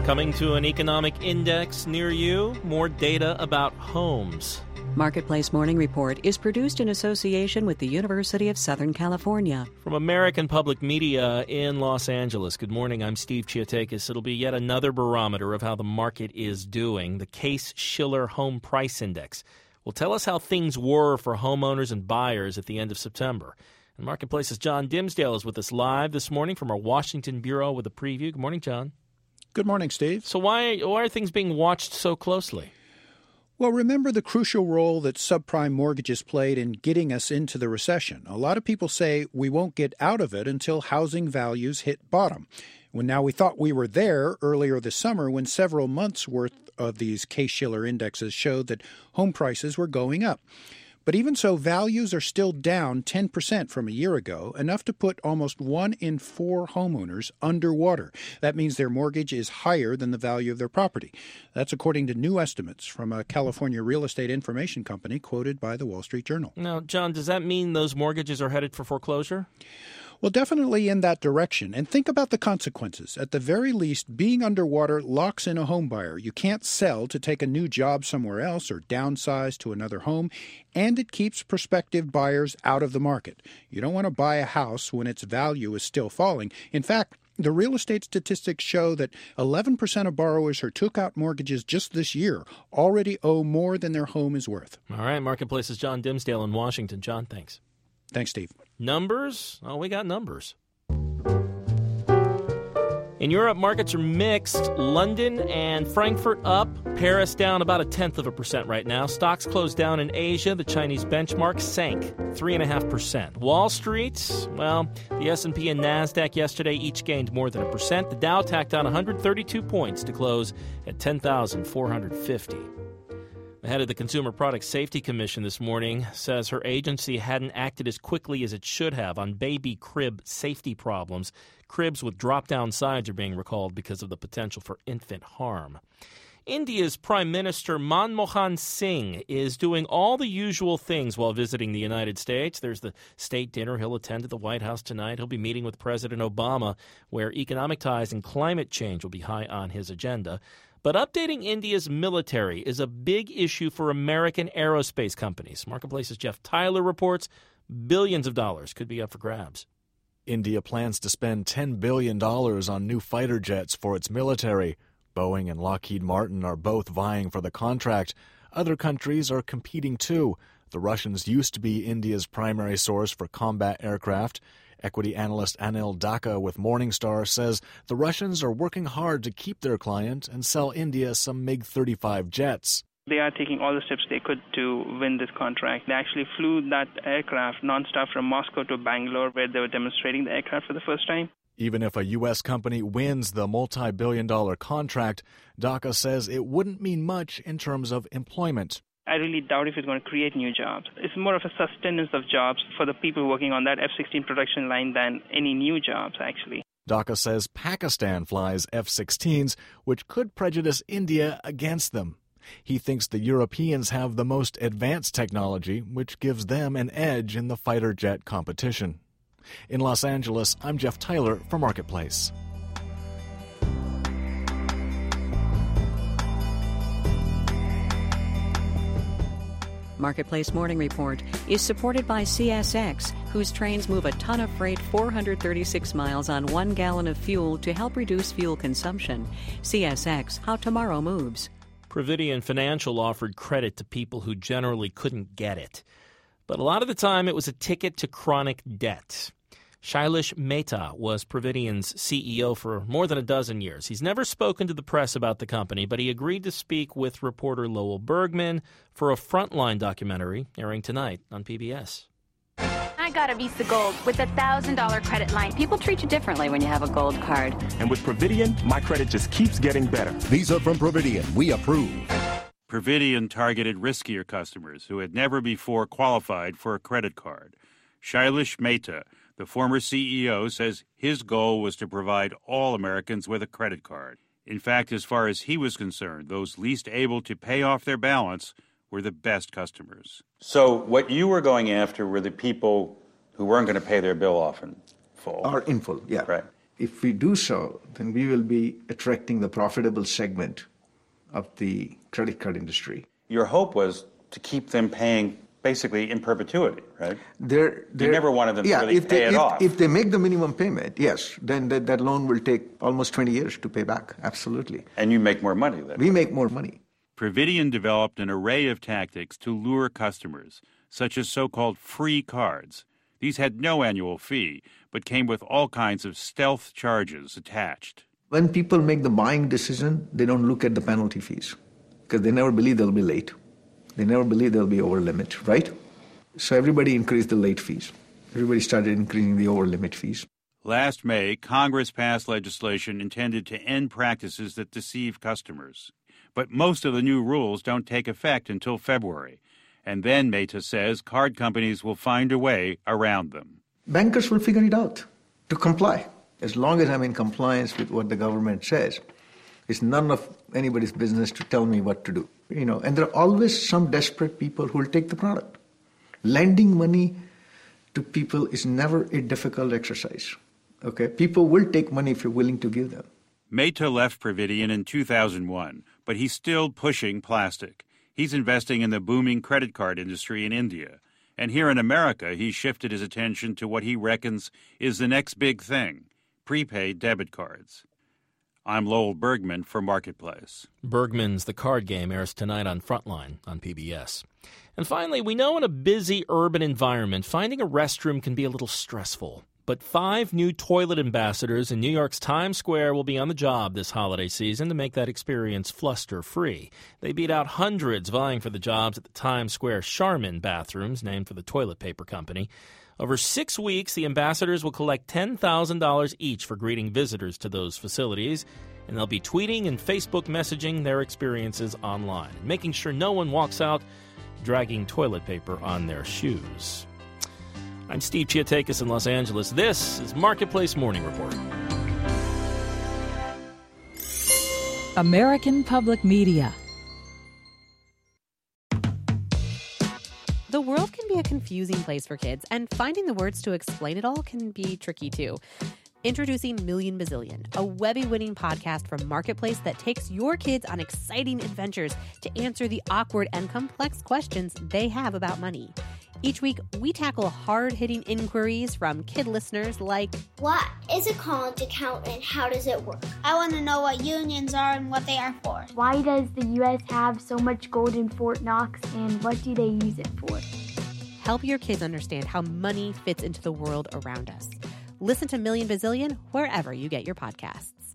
Coming to an economic index near you, more data about homes. Marketplace Morning Report is produced in association with the University of Southern California. From American Public Media in Los Angeles, good morning. I'm Steve Chiatakis. It'll be yet another barometer of how the market is doing. The Case-Shiller Home Price Index will tell us how things were for homeowners and buyers at the end of September. And Marketplace's John Dimsdale is with us live this morning from our Washington bureau with a preview. Good morning, John. Good morning, Steve. So why are things being watched so closely? Well, remember the crucial role that subprime mortgages played in getting us into the recession. A lot of people say we won't get out of it until housing values hit bottom. Now we thought we were there earlier this summer when several months' worth of these Case-Shiller indexes showed that home prices were going up. But even so, values are still down 10% from a year ago, enough to put almost 1 in 4 homeowners underwater. That means their mortgage is higher than the value of their property. That's according to new estimates from a California real estate information company quoted by the Wall Street Journal. Now, John, does that mean those mortgages are headed for foreclosure? Well, definitely in that direction. And think about the consequences. At the very least, being underwater locks in a home buyer. You can't sell to take a new job somewhere else or downsize to another home, and it keeps prospective buyers out of the market. You don't want to buy a house when its value is still falling. In fact, the real estate statistics show that 11% of borrowers who took out mortgages just this year already owe more than their home is worth. All right, Marketplace's John Dimsdale in Washington. John, thanks. Thanks, Steve. Numbers? Oh, we got numbers. In Europe, markets are mixed. London and Frankfurt up. Paris down about 0.1% right now. Stocks closed down in Asia. The Chinese benchmark sank 3.5%. Wall Street, well, the S&P and NASDAQ yesterday each gained more than 1%. The Dow tacked on 132 points to close at 10,450. The head of the Consumer Product Safety Commission this morning says her agency hadn't acted as quickly as it should have on baby crib safety problems. Cribs with drop-down sides are being recalled because of the potential for infant harm. India's Prime Minister Manmohan Singh is doing all the usual things while visiting the United States. There's the state dinner he'll attend at the White House tonight. He'll be meeting with President Obama, where economic ties and climate change will be high on his agenda. But updating India's military is a big issue for American aerospace companies. Marketplace's Jeff Tyler reports billions of dollars could be up for grabs. India plans to spend $10 billion on new fighter jets for its military. Boeing and Lockheed Martin are both vying for the contract. Other countries are competing too. The Russians used to be India's primary source for combat aircraft. Equity analyst Anil Dhaka with Morningstar says the Russians are working hard to keep their client and sell India some MiG-35 jets. They are taking all the steps they could to win this contract. They actually flew that aircraft nonstop from Moscow to Bangalore, where they were demonstrating the aircraft for the first time. Even if a U.S. company wins the multi-billion-dollar contract, Dhaka says it wouldn't mean much in terms of employment. I really doubt if it's going to create new jobs. It's more of a sustenance of jobs for the people working on that F-16 production line than any new jobs, actually. Dhaka says Pakistan flies F-16s, which could prejudice India against them. He thinks the Europeans have the most advanced technology, which gives them an edge in the fighter jet competition. In Los Angeles, I'm Jeff Tyler for Marketplace. Marketplace Morning Report is supported by CSX, whose trains move a ton of freight 436 miles on 1 gallon of fuel to help reduce fuel consumption. CSX, how tomorrow moves. Providian Financial offered credit to people who generally couldn't get it. But a lot of the time it was a ticket to chronic debt. Shailesh Mehta was Providian's CEO for more than a dozen years. He's never spoken to the press about the company, but he agreed to speak with reporter Lowell Bergman for a Frontline documentary airing tonight on PBS. I got a Visa Gold with a $1,000 credit line. People treat you differently when you have a gold card. And with Providian, my credit just keeps getting better. Visa from Providian. We approve. Providian targeted riskier customers who had never before qualified for a credit card. Shailesh Mehta, the former CEO, says his goal was to provide all Americans with a credit card. In fact, as far as he was concerned, those least able to pay off their balance were the best customers. So what you were going after were the people who weren't going to pay their bill off in full. Or in full, yeah. Right. If we do so, then we will be attracting the profitable segment of the credit card industry. Your hope was to keep them paying basically in perpetuity, right? You never wanted them to really pay it off. If they make the minimum payment, yes, then that loan will take almost 20 years to pay back, absolutely. And you make more money then. We make more money. Providian developed an array of tactics to lure customers, such as so-called free cards. These had no annual fee, but came with all kinds of stealth charges attached. When people make the buying decision, they don't look at the penalty fees because they never believe they'll be late. They never believe they'll be over limit, right? So everybody increased the late fees. Everybody started increasing the over limit fees. Last May, Congress passed legislation intended to end practices that deceive customers. But most of the new rules don't take effect until February. And then, Mehta says, card companies will find a way around them. Bankers will figure it out to comply. As long as I'm in compliance with what the government says, it's none of anybody's business to tell me what to do. And there are always some desperate people who will take the product. Lending money to people is never a difficult exercise. Okay, people will take money if you're willing to give them. Mehta left Providian in 2001, but he's still pushing plastic. He's investing in the booming credit card industry in India. And here in America, he's shifted his attention to what he reckons is the next big thing, prepaid debit cards. I'm Lowell Bergman for Marketplace. Bergman's The Card Game airs tonight on Frontline on PBS. And finally, we know in a busy urban environment, finding a restroom can be a little stressful. But 5 new toilet ambassadors in New York's Times Square will be on the job this holiday season to make that experience fluster-free. They beat out hundreds vying for the jobs at the Times Square Charmin bathrooms, named for the toilet paper company. Over 6 weeks, the ambassadors will collect $10,000 each for greeting visitors to those facilities, and they'll be tweeting and Facebook messaging their experiences online, making sure no one walks out dragging toilet paper on their shoes. I'm Steve Chiatakis in Los Angeles. This is Marketplace Morning Report. American Public Media. The world can be a confusing place for kids, and finding the words to explain it all can be tricky too. Introducing Million Bazillion, a Webby-winning podcast from Marketplace that takes your kids on exciting adventures to answer the awkward and complex questions they have about money. Each week, we tackle hard-hitting inquiries from kid listeners like, what is a college account and how does it work? I want to know what unions are and what they are for. Why does the U.S. have so much gold in Fort Knox and what do they use it for? Help your kids understand how money fits into the world around us. Listen to Million Bazillion wherever you get your podcasts.